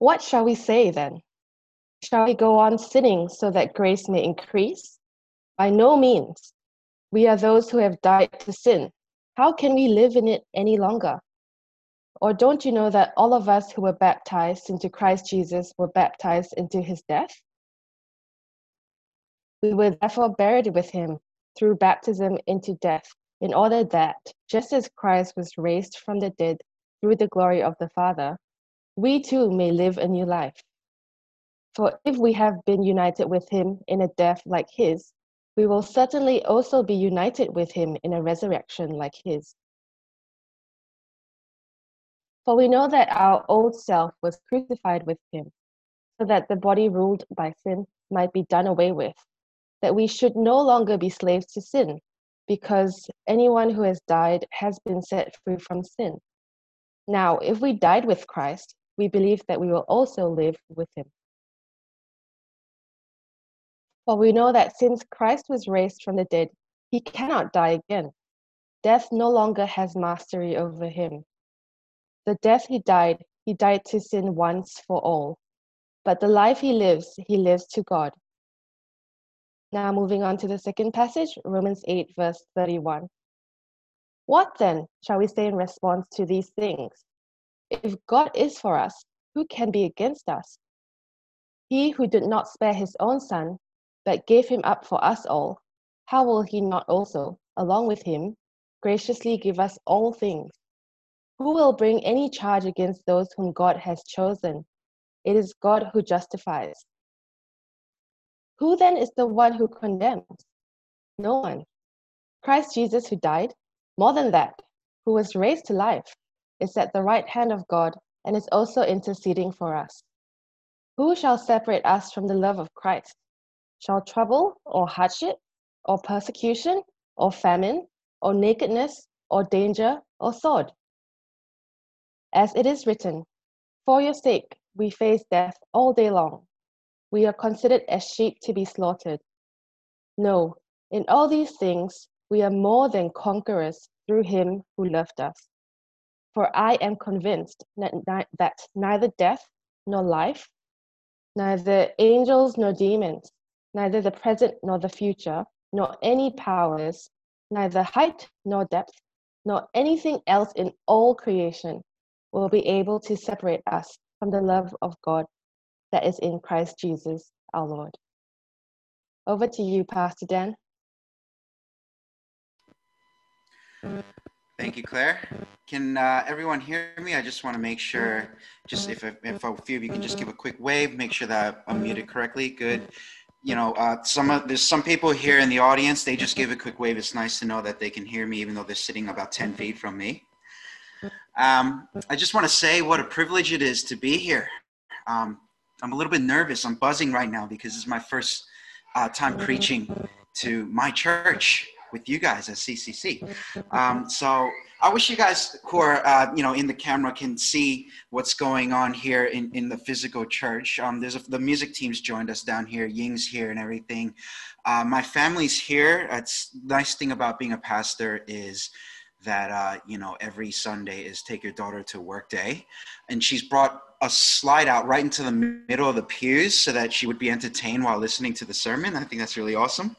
What shall we say then? Shall we go on sinning so that grace may increase? By no means. We are those who have died to sin. How can we live in it any longer? Or don't you know that all of us who were baptized into Christ Jesus were baptized into his death? We were therefore buried with him through baptism into death, in order that, just as Christ was raised from the dead through the glory of the Father, we too may live a new life. For if we have been united with him in a death like his, we will certainly also be united with him in a resurrection like his. For we know that our old self was crucified with him, so that the body ruled by sin might be done away with, that we should no longer be slaves to sin, because anyone who has died has been set free from sin. Now, if we died with Christ, we believe that we will also live with him. For we know that since Christ was raised from the dead, he cannot die again. Death no longer has mastery over him. The death he died to sin once for all. But the life he lives to God. Now moving on to the second passage, Romans 8, verse 31. What then shall we say in response to these things? If God is for us, who can be against us? He who did not spare his own son, but gave him up for us all, how will he not also, along with him, graciously give us all things? Who will bring any charge against those whom God has chosen? It is God who justifies. Who then is the one who condemns? No one. Christ Jesus, who died, more than that, who was raised to life, is at the right hand of God and is also interceding for us. Who shall separate us from the love of Christ? Shall trouble, or hardship, or persecution, or famine, or nakedness, or danger, or sword? As it is written, for your sake we face death all day long. We are considered as sheep to be slaughtered. No, in all these things we are more than conquerors through him who loved us. For I am convinced that neither death nor life, neither angels nor demons, neither the present nor the future, nor any powers, neither height nor depth, nor anything else in all creation will be able to separate us from the love of God that is in Christ Jesus our Lord. Over to you, Pastor Dan. Thank you, Claire. Can everyone hear me? I just want to make sure, just if a few of you can just give a quick wave, make sure that I'm muted correctly. Good. You know, there's some people here in the audience, they just give a quick wave. It's nice to know that they can hear me even though they're sitting about 10 feet from me. I just want to say what a privilege it is to be here. I'm a little bit nervous. I'm buzzing right now because this is my first time preaching to my church with you guys at CCC. So I wish you guys who are, in the camera can see what's going on here in the physical church. The music team's joined us down here, Ying's here and everything. My family's here. It's nice thing about being a pastor is that, every Sunday is take your daughter to work day. And she's brought a slide out right into the middle of the pews so that she would be entertained while listening to the sermon. I think that's really awesome.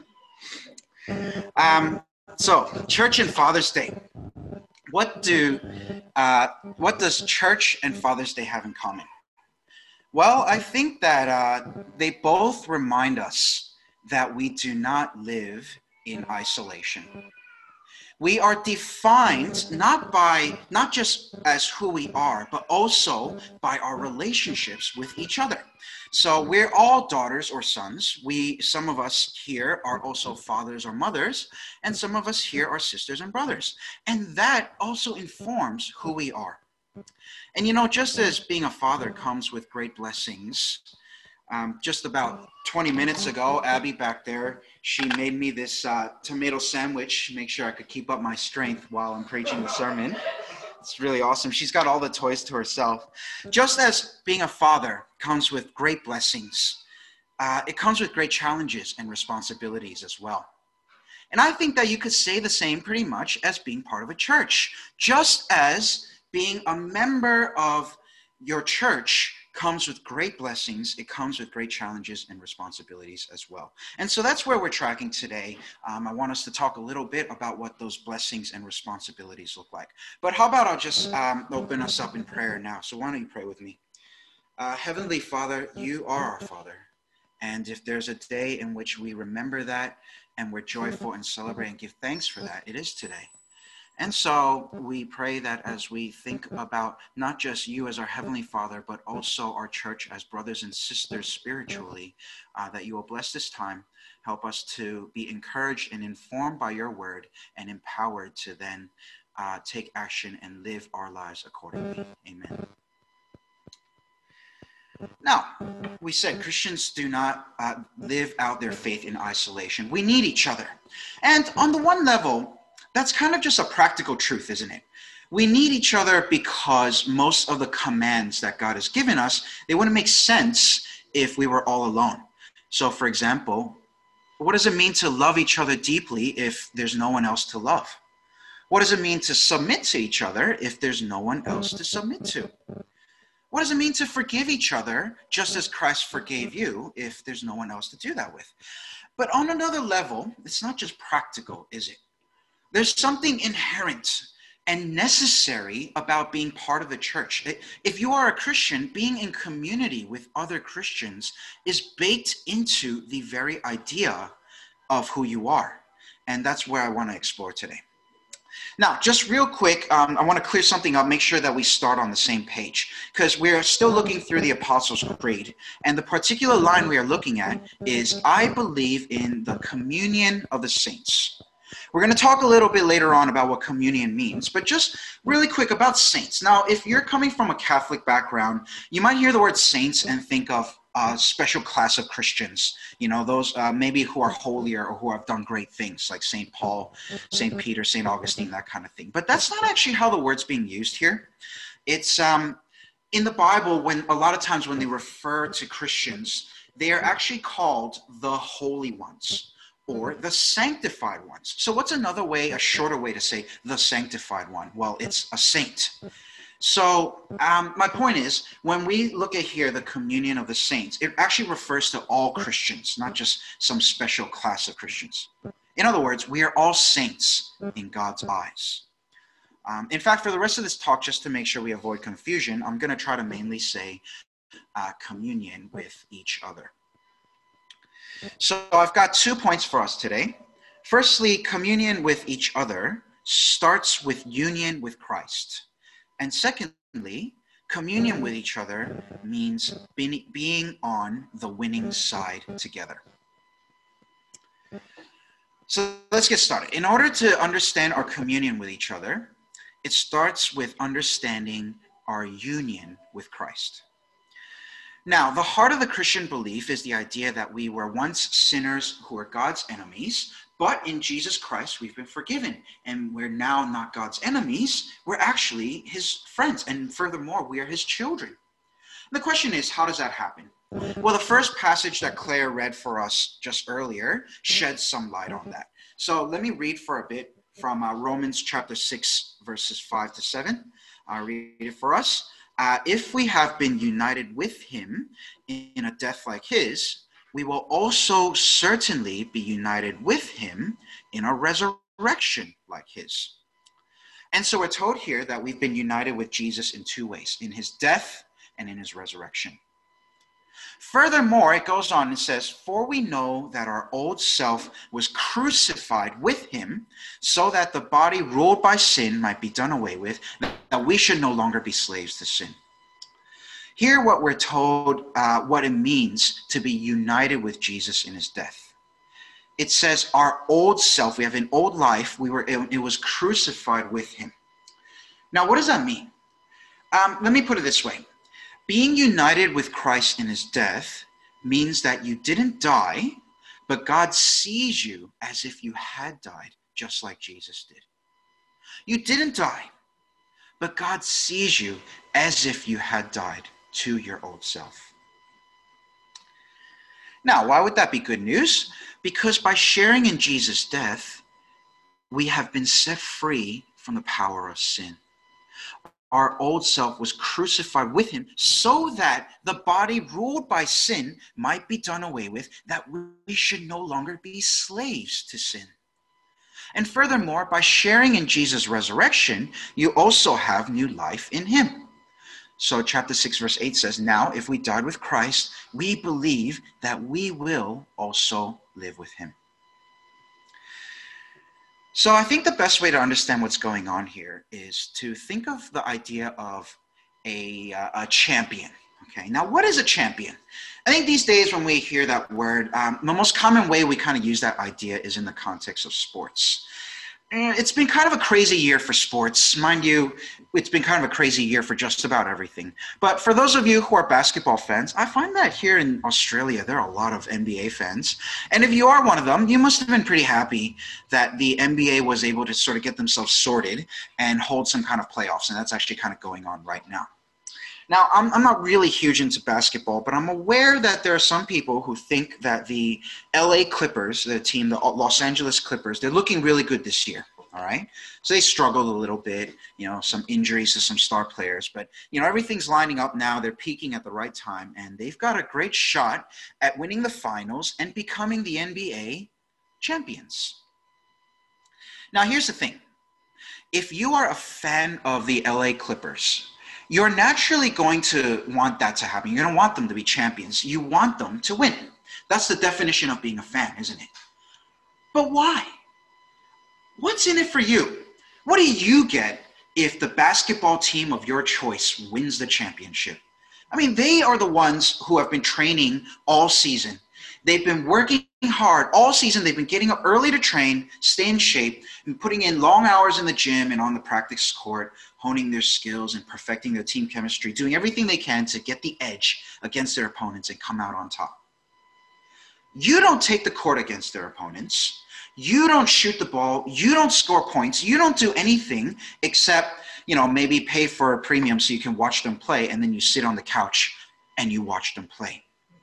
So church and Father's Day. What does church and Father's Day have in common? Well, I think that they both remind us that we do not live in isolation. We are defined not just as who we are, but also by our relationships with each other. So we're all daughters or sons. Some of us here are also fathers or mothers, and some of us here are sisters and brothers. And that also informs who we are. And just as being a father comes with great blessings, just about 20 minutes ago, Abby back there, she made me this tomato sandwich, make sure I could keep up my strength while I'm preaching the sermon. It's really awesome. She's got all the toys to herself. Just as being a father comes with great blessings, it comes with great challenges and responsibilities as well. And I think that you could say the same pretty much as being part of a church. Just as being a member of your church comes with great blessings. It comes with great challenges and responsibilities as well. And so that's where we're tracking today. I want us to talk a little bit about what those blessings and responsibilities look like. But how about I'll just open us up in prayer now. So why don't you pray with me? Heavenly Father, you are our Father. And if there's a day in which we remember that and we're joyful and celebrate and give thanks for that, it is today. And so we pray that as we think about not just you as our Heavenly Father, but also our church as brothers and sisters spiritually, that you will bless this time, help us to be encouraged and informed by your word and empowered to then take action and live our lives accordingly. Amen. Now, we said Christians do not live out their faith in isolation. We need each other. And on the one level, that's kind of just a practical truth, isn't it? We need each other because most of the commands that God has given us, they wouldn't make sense if we were all alone. So, for example, what does it mean to love each other deeply if there's no one else to love? What does it mean to submit to each other if there's no one else to submit to? What does it mean to forgive each other just as Christ forgave you if there's no one else to do that with? But on another level, it's not just practical, is it? There's something inherent and necessary about being part of the church. If you are a Christian, being in community with other Christians is baked into the very idea of who you are. And that's where I want to explore today. Now, just real quick, I want to clear something up, make sure that we start on the same page, because we're still looking through the Apostles' Creed. And the particular line we are looking at is, I believe in the communion of the saints. We're going to talk a little bit later on about what communion means, but just really quick about saints. Now, if you're coming from a Catholic background, you might hear the word saints and think of a special class of Christians, you know, those maybe who are holier or who have done great things like St. Paul, St. Peter, St. Augustine, that kind of thing. But that's not actually how the word's being used here. It's in the Bible, when a lot of times when they refer to Christians, they are actually called the holy ones, or the sanctified ones. So what's another way, a shorter way to say the sanctified one? Well, it's a saint. So my point is, when we look at here the communion of the saints, it actually refers to all Christians, not just some special class of Christians. In other words, we are all saints in God's eyes. In fact, for the rest of this talk, just to make sure we avoid confusion, I'm going to try to mainly say communion with each other. So I've got 2 points for us today. Firstly, communion with each other starts with union with Christ. And secondly, communion with each other means being on the winning side together. So let's get started. In order to understand our communion with each other, it starts with understanding our union with Christ. Now, the heart of the Christian belief is the idea that we were once sinners who were God's enemies, but in Jesus Christ, we've been forgiven, and we're now not God's enemies. We're actually his friends, and furthermore, we are his children. And the question is, how does that happen? Well, the first passage that Claire read for us just earlier sheds some light on that. So let me read for a bit from Romans chapter 6, verses 5 to 7. I'll read it for us. If we have been united with him in a death like his, we will also certainly be united with him in a resurrection like his. And so we're told here that we've been united with Jesus in 2 ways, in his death and in his resurrection. Furthermore, it goes on and says, for we know that our old self was crucified with him so that the body ruled by sin might be done away with, that we should no longer be slaves to sin. Hear what we're told, what it means to be united with Jesus in his death. It says our old self, we have an old life, it was crucified with him. Now, what does that mean? Let me put it this way. Being united with Christ in his death means that you didn't die, but God sees you as if you had died, just like Jesus did. You didn't die, but God sees you as if you had died to your old self. Now, why would that be good news? Because by sharing in Jesus' death, we have been set free from the power of sin. our old self was crucified with him so that the body ruled by sin might be done away with, that we should no longer be slaves to sin. And furthermore, by sharing in Jesus' resurrection, you also have new life in him. So chapter 6, verse 8 says, now if we died with Christ, we believe that we will also live with him. So I think the best way to understand what's going on here is to think of the idea of a champion. Okay, now what is a champion? I think these days when we hear that word, the most common way we kind of use that idea is in the context of sports. It's been kind of a crazy year for sports. Mind you, it's been kind of a crazy year for just about everything. But for those of you who are basketball fans, I find that here in Australia, there are a lot of NBA fans. And if you are one of them, you must have been pretty happy that the NBA was able to sort of get themselves sorted and hold some kind of playoffs. And that's actually kind of going on right now. Now, I'm not really huge into basketball, but I'm aware that there are some people who think that the LA Clippers, the team, the Los Angeles Clippers, they're looking really good this year, all right? So they struggled a little bit, some injuries to some star players, but, everything's lining up now. They're peaking at the right time, and they've got a great shot at winning the finals and becoming the NBA champions. Now, here's the thing. If you are a fan of the LA Clippers, you're naturally going to want that to happen. You're going to want them to be champions. You want them to win. That's the definition of being a fan, isn't it? But why? What's in it for you? What do you get if the basketball team of your choice wins the championship? I mean, they are the ones who have been training all season. They've been working hard all season. They've been getting up early to train, stay in shape, and putting in long hours in the gym and on the practice court, honing their skills and perfecting their team chemistry, doing everything they can to get the edge against their opponents and come out on top. You don't take the court against their opponents. You don't shoot the ball. You don't score points. You don't do anything except, maybe pay for a premium so you can watch them play, and then you sit on the couch and you watch them play.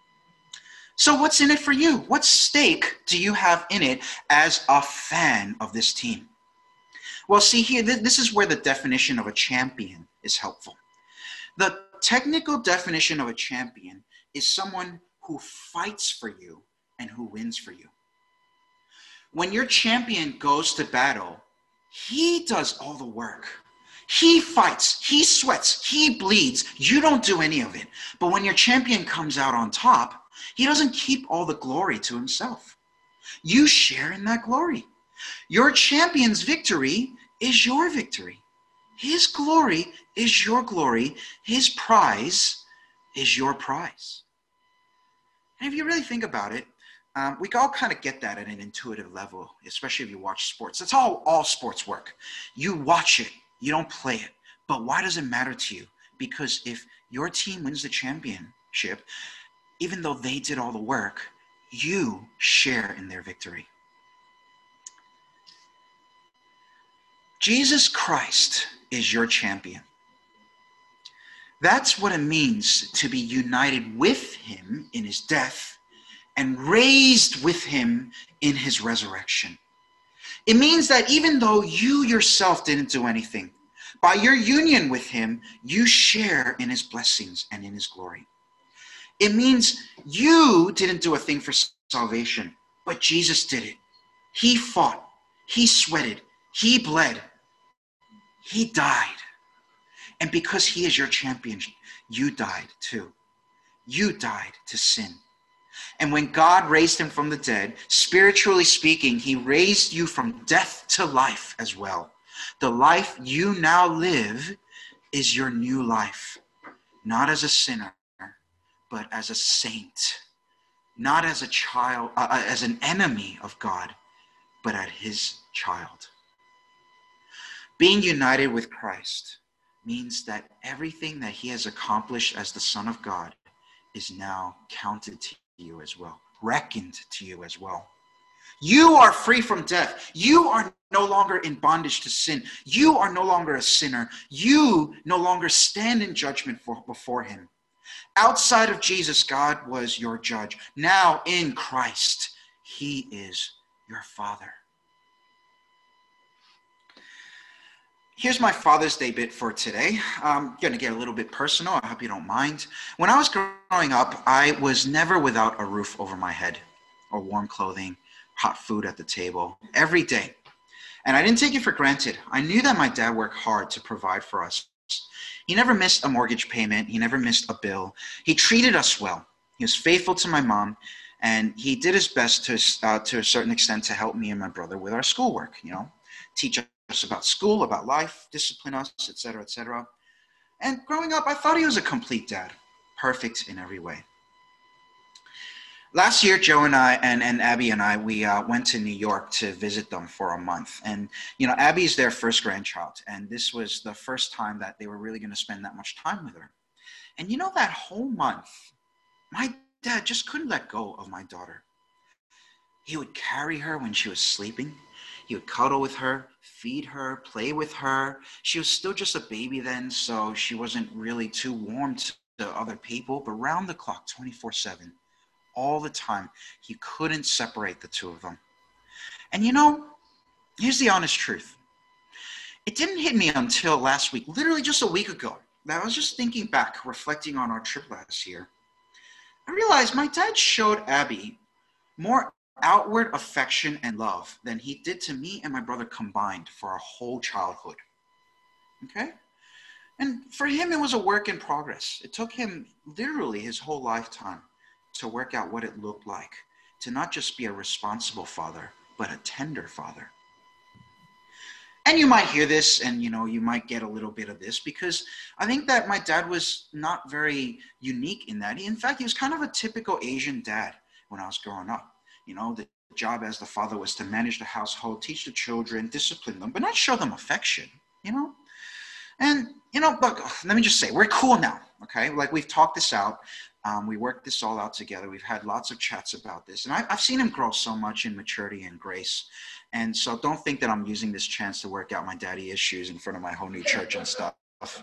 So what's in it for you? What stake do you have in it as a fan of this team? Well, see here, this is where the definition of a champion is helpful. The technical definition of a champion is someone who fights for you and who wins for you. When your champion goes to battle, he does all the work. He fights, he sweats, he bleeds. You don't do any of it. But when your champion comes out on top, he doesn't keep all the glory to himself. You share in that glory. Your champion's victory is your victory. His glory is your glory. His prize is your prize. And if you really think about it, we all kind of get that at an intuitive level, especially if you watch sports. That's how all sports work. You watch it, you don't play it. But why does it matter to you? Because if your team wins the championship, even though they did all the work, you share in their victory. Jesus Christ is your champion. That's what it means to be united with him in his death and raised with him in his resurrection. It means that even though you yourself didn't do anything, by your union with him, you share in his blessings and in his glory. It means you didn't do a thing for salvation, but Jesus did it. He fought, he sweated, he bled, he died. And because he is your champion, you died too. You died to sin. And when God raised him from the dead, spiritually speaking, he raised you from death to life as well. The life you now live is your new life, not as a sinner, but as a saint, not as a child, as an enemy of God, but as his child. Being united with Christ means that everything that he has accomplished as the Son of God is now counted to you as well, reckoned to you as well. You are free from death. You are no longer in bondage to sin. You are no longer a sinner. You no longer stand in judgment before him. Outside of Jesus, God was your judge. Now in Christ, he is your Father. Here's my Father's Day bit for today. I'm going to get a little bit personal. I hope you don't mind. When I was growing up, I was never without a roof over my head or warm clothing, hot food at the table every day. And I didn't take it for granted. I knew that my dad worked hard to provide for us. He never missed a mortgage payment. He never missed a bill. He treated us well. He was faithful to my mom, and he did his best to a certain extent to help me and my brother with our schoolwork, teach us about school, about life, discipline us, etc., etc. And growing up, I thought he was a complete dad, perfect in every way. Last year, Joe and I, and Abby and I, we went to New York to visit them for a month. And, Abby's their first grandchild. And this was the first time that they were really going to spend that much time with her. And that whole month, my dad just couldn't let go of my daughter. He would carry her when she was sleeping. He would cuddle with her, feed her, play with her. She was still just a baby then, so she wasn't really too warm to other people. But round the clock, 24/7, all the time, he couldn't separate the two of them. And here's the honest truth. It didn't hit me until last week, literally just a week ago, that I was just thinking back, reflecting on our trip last year. I realized my dad showed Abby more outward affection and love than he did to me and my brother combined for our whole childhood. Okay? And for him, it was a work in progress. It took him literally his whole lifetime to work out what it looked like to not just be a responsible father, but a tender father. And you might hear this and, you might get a little bit of this because I think that my dad was not very unique in that. In fact, he was kind of a typical Asian dad when I was growing up. The job as the father was to manage the household, teach the children, discipline them, but not show them affection, And, but let me just say, we're cool now, okay? Like we've talked this out. We worked this all out together. We've had lots of chats about this. And I've seen him grow so much in maturity and grace. And so don't think that I'm using this chance to work out my daddy issues in front of my whole new church and stuff.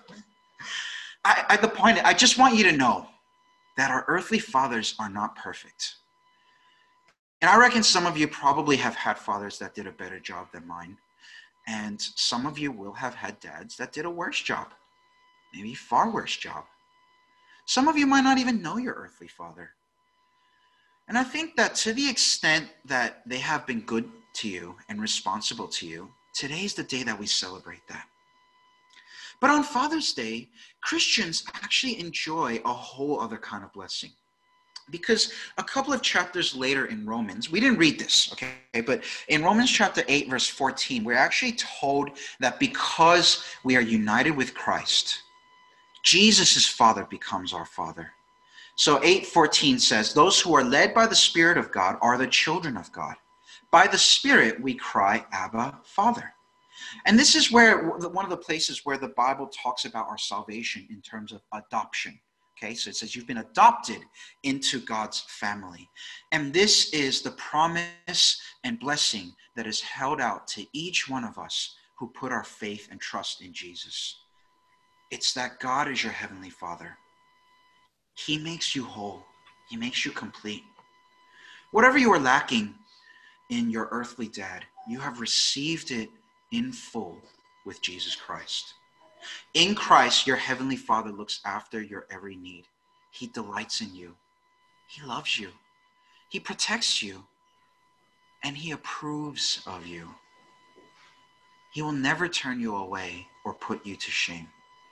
I just want you to know that our earthly fathers are not perfect. And I reckon some of you probably have had fathers that did a better job than mine. And some of you will have had dads that did a worse job, maybe far worse job. Some of you might not even know your earthly father. And I think that to the extent that they have been good to you and responsible to you, today's the day that we celebrate that. But on Father's Day, Christians actually enjoy a whole other kind of blessing. Because a couple of chapters later in Romans, we didn't read this, okay? But in Romans chapter 8, verse 14, we're actually told that because we are united with Christ, Jesus' Father becomes our Father. So 8:14 says, those who are led by the Spirit of God are the children of God. By the Spirit, we cry, Abba, Father. And this is where one of the places where the Bible talks about our salvation in terms of adoption. Okay, so it says you've been adopted into God's family. And this is the promise and blessing that is held out to each one of us who put our faith and trust in Jesus. It's that God is your heavenly Father. He makes you whole. He makes you complete. Whatever you are lacking in your earthly dad, you have received it in full with Jesus Christ. In Christ, your heavenly Father looks after your every need. He delights in you. He loves you. He protects you. And he approves of you. He will never turn you away or put you to shame.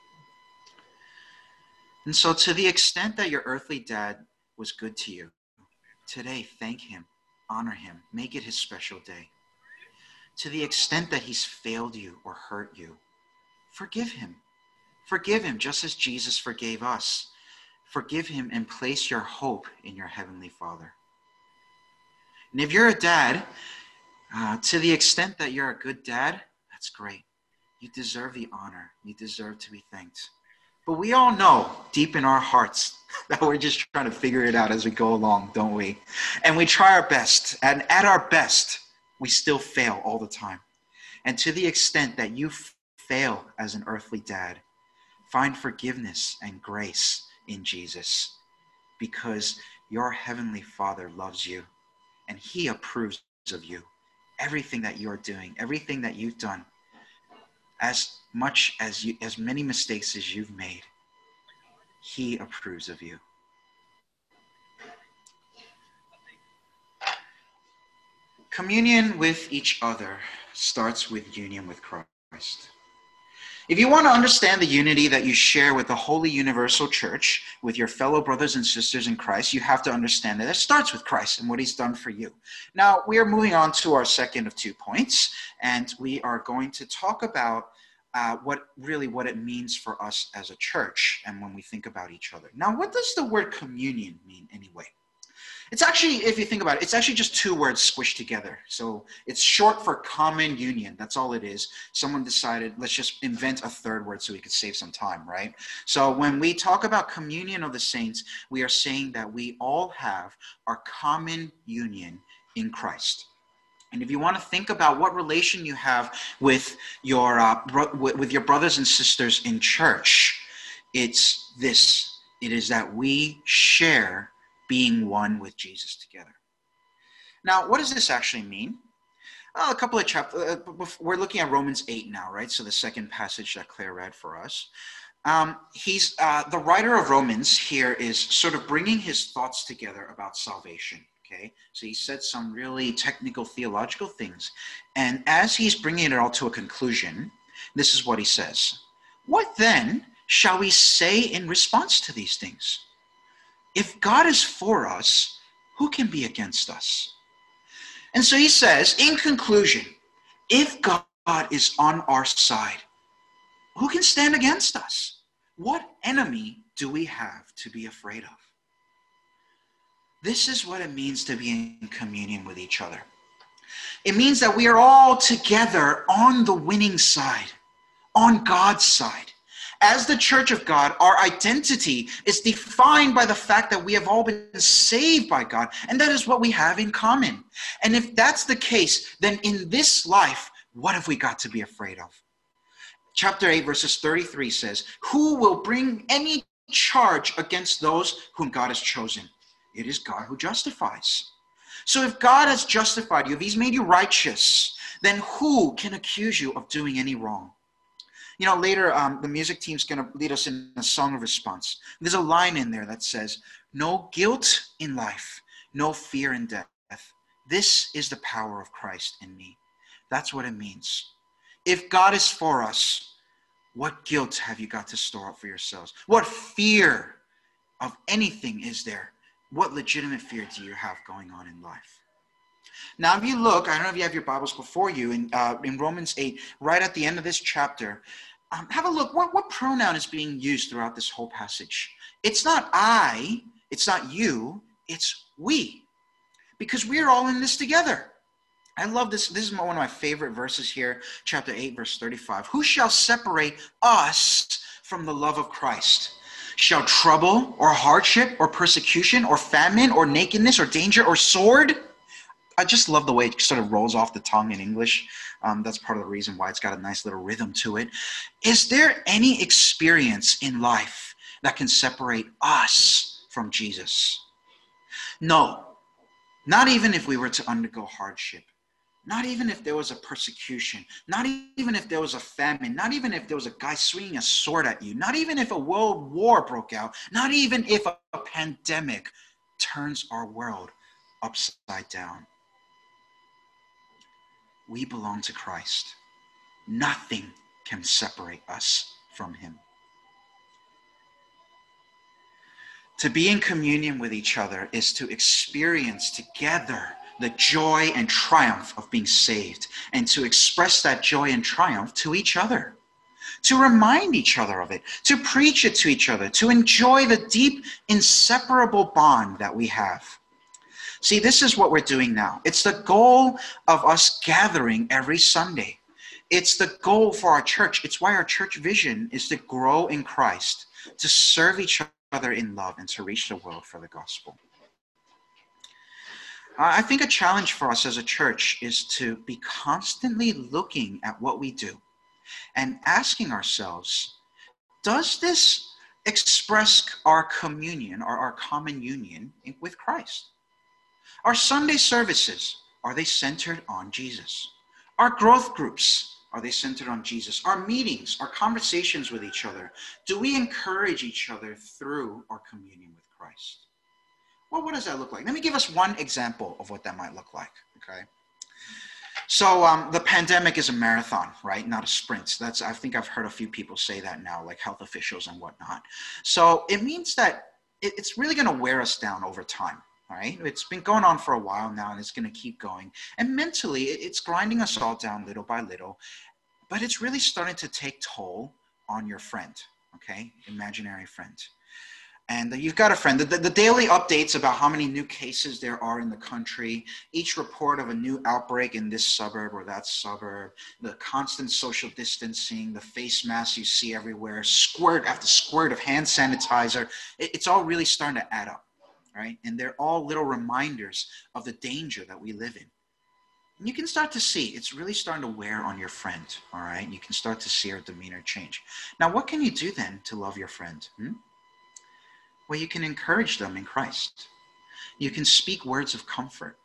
And so to the extent that your earthly dad was good to you, today thank him, honor him, make it his special day. To the extent that he's failed you or hurt you, forgive him. Forgive him just as Jesus forgave us. Forgive him and place your hope in your heavenly Father. And if you're a dad, to the extent that you're a good dad, that's great. You deserve the honor. You deserve to be thanked. But we all know deep in our hearts that we're just trying to figure it out as we go along, don't we? And we try our best. And at our best, we still fail all the time. And to the extent that you fail as an earthly dad, find forgiveness and grace in Jesus, because your heavenly Father loves you and he approves of you. Everything that you're doing, everything that you've done, as much as many mistakes as you've made, he approves of you. Communion with each other starts with union with Christ. If you want to understand the unity that you share with the Holy Universal Church, with your fellow brothers and sisters in Christ, you have to understand that it starts with Christ and what he's done for you. Now, we are moving on to our second of 2 points, and we are going to talk about what it means for us as a church and when we think about each other. Now, what does the word communion mean anyway? It's actually, if you think about it, it's actually just 2 words squished together. So it's short for common union. That's all it is. Someone decided, let's just invent a 3rd word so we could save some time, right? So when we talk about communion of the saints, we are saying that we all have our common union in Christ. And if you want to think about what relation you have with your brothers and sisters in church, it's this. It is that we share being one with Jesus together. Now, what does this actually mean? A couple of chapters. We're looking at Romans 8 now, right? So the second passage that Claire read for us. The writer of Romans here is sort of bringing his thoughts together about salvation. Okay, so he said some really technical theological things, and as he's bringing it all to a conclusion, this is what he says: "What then shall we say in response to these things? If God is for us, who can be against us?" And so he says, in conclusion, if God is on our side, who can stand against us? What enemy do we have to be afraid of? This is what it means to be in communion with each other. It means that we are all together on the winning side, on God's side. As the Church of God, our identity is defined by the fact that we have all been saved by God, and that is what we have in common. And if that's the case, then in this life, what have we got to be afraid of? Chapter 8, verses 33 says, "Who will bring any charge against those whom God has chosen? It is God who justifies." So if God has justified you, if he's made you righteous, then who can accuse you of doing any wrong? You know, later the music team's going to lead us in a song of response. There's a line in there that says, "No guilt in life, no fear in death. This is the power of Christ in me." That's what it means. If God is for us, what guilt have you got to store up for yourselves? What fear of anything is there? What legitimate fear do you have going on in life? Now, if you look, I don't know if you have your Bibles before you, in Romans 8, right at the end of this chapter, have a look. What pronoun is being used throughout this whole passage? It's not I, it's not you, it's we. Because we're all in this together. I love this. This is one of my favorite verses here, chapter 8, verse 35. "Who shall separate us from the love of Christ? Shall trouble or hardship or persecution or famine or nakedness or danger or sword?" I just love the way it sort of rolls off the tongue in English. That's part of the reason why it's got a nice little rhythm to it. Is there any experience in life that can separate us from Jesus? No, not even if we were to undergo hardship. Not even if there was a persecution, not even if there was a famine, not even if there was a guy swinging a sword at you, not even if a world war broke out, not even if a pandemic turns our world upside down. We belong to Christ. Nothing can separate us from him. To be in communion with each other is to experience together the joy and triumph of being saved, and to express that joy and triumph to each other, to remind each other of it, to preach it to each other, to enjoy the deep, inseparable bond that we have. See, this is what we're doing now. It's the goal of us gathering every Sunday. It's the goal for our church. It's why our church vision is to grow in Christ, to serve each other in love, and to reach the world for the gospel. I think a challenge for us as a church is to be constantly looking at what we do and asking ourselves, does this express our communion or our common union with Christ? Our Sunday services, are they centered on Jesus? Our growth groups, Are they centered on Jesus? Our meetings, our conversations with each other, do we encourage each other through our communion with Christ? Well, what does that look like? Let me give us one example of what that might look like, okay? So the pandemic is a marathon, right? Not a sprint. I think I've heard a few people say that now, like health officials and whatnot. So it means that it's really going to wear us down over time, right? It's been going on for a while now, and it's going to keep going. And mentally, it's grinding us all down little by little, but it's really starting to take toll on your friend, okay? Imaginary friend. And you've got a friend. The daily updates about how many new cases there are in the country, each report of a new outbreak in this suburb or that suburb, the constant social distancing, the face masks you see everywhere, squirt after squirt of hand sanitizer, it's all really starting to add up, right? And they're all little reminders of the danger that we live in. And you can start to see it's really starting to wear on your friend, all right? You can start to see her demeanor change. Now, what can you do then to love your friend? Well, you can encourage them in Christ. You can speak words of comfort.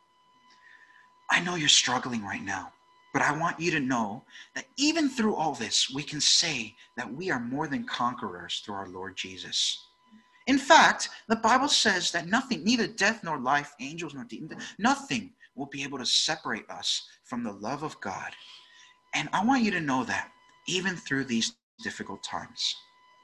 I know you're struggling right now, but I want you to know that even through all this, we can say that we are more than conquerors through our Lord Jesus. In fact, the Bible says that nothing, neither death nor life, angels nor demons, nothing will be able to separate us from the love of God. And I want you to know that even through these difficult times.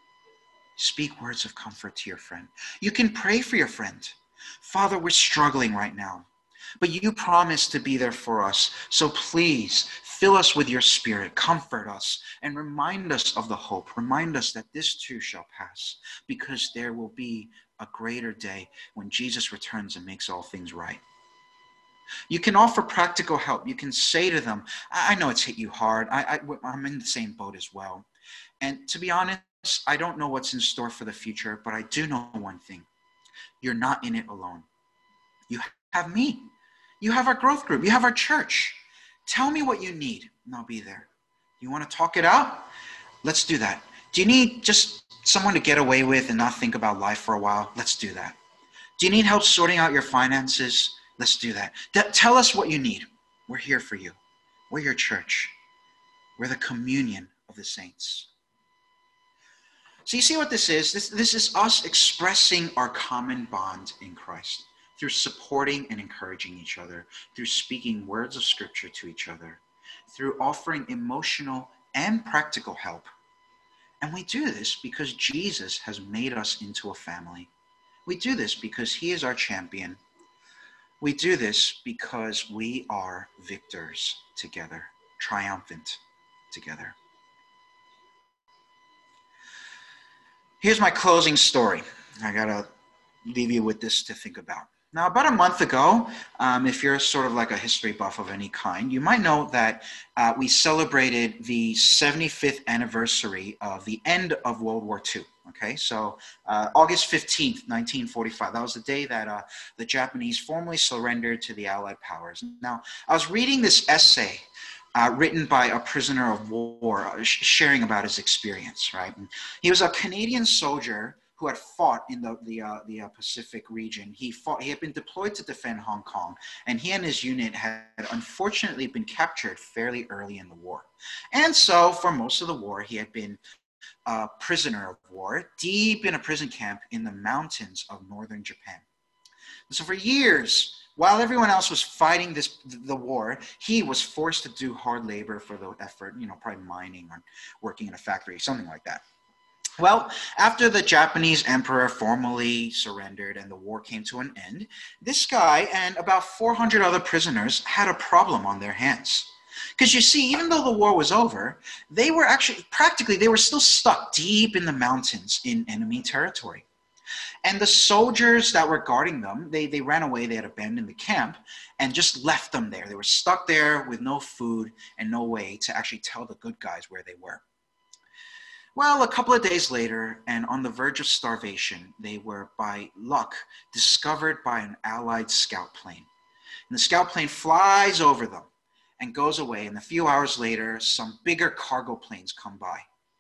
Speak words of comfort to your friend. You can pray for your friend. Father, we're struggling right now, but you promised to be there for us. So please fill us with your spirit, comfort us, and remind us of the hope. Remind us that this too shall pass, because there will be a greater day when Jesus returns and makes all things right. You can offer practical help. You can say to them, I know it's hit you hard. I'm in the same boat as well. And to be honest, I don't know what's in store for the future, but I do know one thing. You're not in it alone. You have me. You have our growth group. You have our church. Tell me what you need, and I'll be there. You want to talk it out? Let's do that. Do you need just someone to get away with and not think about life for a while? Let's do that. Do you need help sorting out your finances? Let's do that. Tell us what you need. We're here for you. We're your church. We're the communion of the saints. So you see what this is? This is us expressing our common bond in Christ through supporting and encouraging each other, through speaking words of scripture to each other, through offering emotional and practical help. And we do this because Jesus has made us into a family. We do this because he is our champion. We do this because we are victors together, triumphant together. Here's my closing story. I gotta leave you with this to think about. Now, about a month ago, if you're sort of like a history buff of any kind, you might know that we celebrated the 75th anniversary of the end of World War II. Okay, so August 15th, 1945, that was the day that the Japanese formally surrendered to the Allied powers. Now, I was reading this essay written by a prisoner of war, sharing about his experience, right? And he was a Canadian soldier who had fought in the Pacific region. He had been deployed to defend Hong Kong, and he and his unit had unfortunately been captured fairly early in the war. And so for most of the war, he had been a prisoner of war, deep in a prison camp in the mountains of northern Japan. And so for years, while everyone else was fighting the war, he was forced to do hard labor for the effort, probably mining or working in a factory, something like that. Well, after the Japanese emperor formally surrendered and the war came to an end, this guy and about 400 other prisoners had a problem on their hands. Because you see, even though the war was over, they were still stuck deep in the mountains in enemy territory. And the soldiers that were guarding them, they ran away, they had abandoned the camp and just left them there. They were stuck there with no food and no way to actually tell the good guys where they were. Well, a couple of days later, and on the verge of starvation, they were, by luck, discovered by an Allied scout plane. And the scout plane flies over them and goes away. And a few hours later, some bigger cargo planes come by.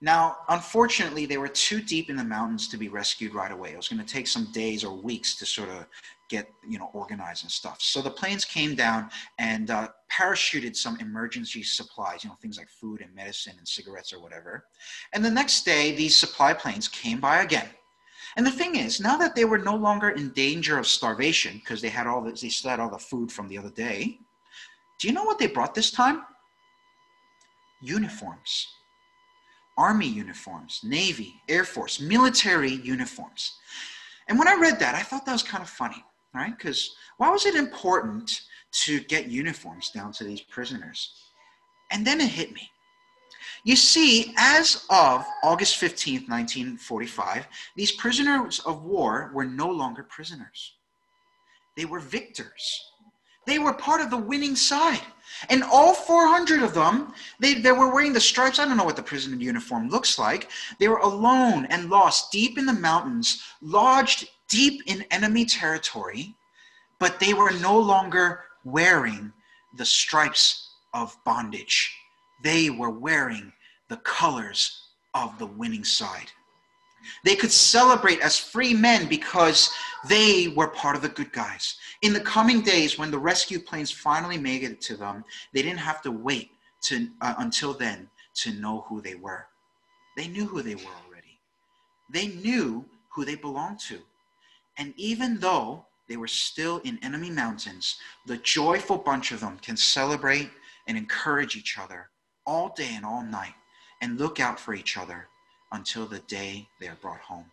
Now, unfortunately, they were too deep in the mountains to be rescued right away. It was going to take some days or weeks to sort of get, organized and stuff. So the planes came down and parachuted some emergency supplies, things like food and medicine and cigarettes or whatever. And the next day, these supply planes came by again. And the thing is, now that they were no longer in danger of starvation because they still had all the food from the other day, do you know what they brought this time? Uniforms. Army uniforms, Navy, Air Force, military uniforms. And when I read that, I thought that was kind of funny, right? Because why was it important to get uniforms down to these prisoners? And then it hit me. You see, as of August 15th, 1945, these prisoners of war were no longer prisoners. They were victors. They were part of the winning side. And all 400 of them, they were wearing the stripes. I don't know what the prison uniform looks like. They were alone and lost deep in the mountains, lodged deep in enemy territory, but they were no longer wearing the stripes of bondage. They were wearing the colors of the winning side. They could celebrate as free men because they were part of the good guys. In the coming days, when the rescue planes finally made it to them, they didn't have to wait until then to know who they were. They knew who they were already. They knew who they belonged to. And even though they were still in enemy mountains, the joyful bunch of them can celebrate and encourage each other all day and all night and look out for each other until the day they are brought home.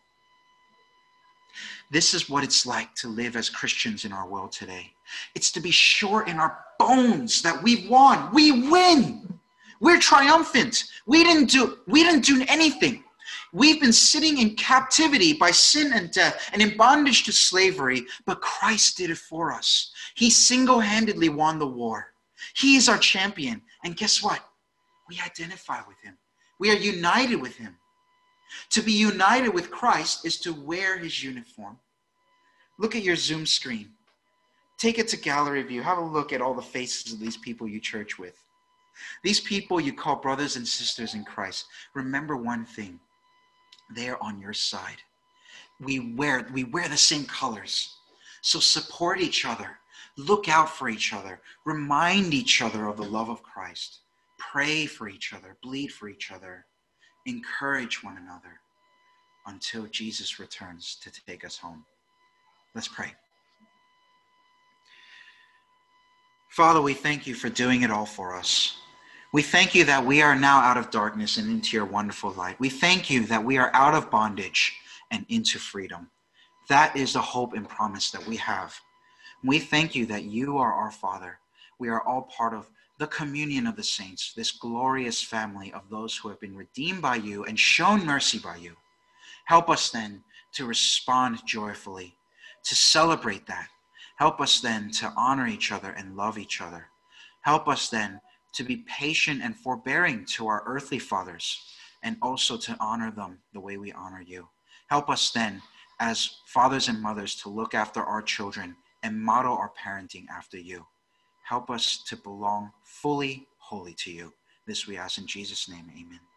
This is what it's like to live as Christians in our world today. It's to be sure in our bones that we've won. We win. We're triumphant. We didn't do anything. We've been sitting in captivity by sin and death and in bondage to slavery, but Christ did it for us. He single-handedly won the war. He is our champion. And guess what? We identify with him. We are united with him. To be united with Christ is to wear his uniform. Look at your Zoom screen. Take it to gallery view. Have a look at all the faces of these people you church with. These people you call brothers and sisters in Christ. Remember one thing. They are on your side. We wear the same colors. So support each other. Look out for each other. Remind each other of the love of Christ. Pray for each other. Bleed for each other. Encourage one another until Jesus returns to take us home. Let's pray. Father, we thank you for doing it all for us. We thank you that we are now out of darkness and into your wonderful light. We thank you that we are out of bondage and into freedom. That is the hope and promise that we have. We thank you that you are our Father. We are all part of the communion of the saints, this glorious family of those who have been redeemed by you and shown mercy by you. Help us then to respond joyfully, to celebrate that. Help us then to honor each other and love each other. Help us then to be patient and forbearing to our earthly fathers and also to honor them the way we honor you. Help us then as fathers and mothers to look after our children and model our parenting after you. Help us to belong fully, wholly to you. This we ask in Jesus' name, amen.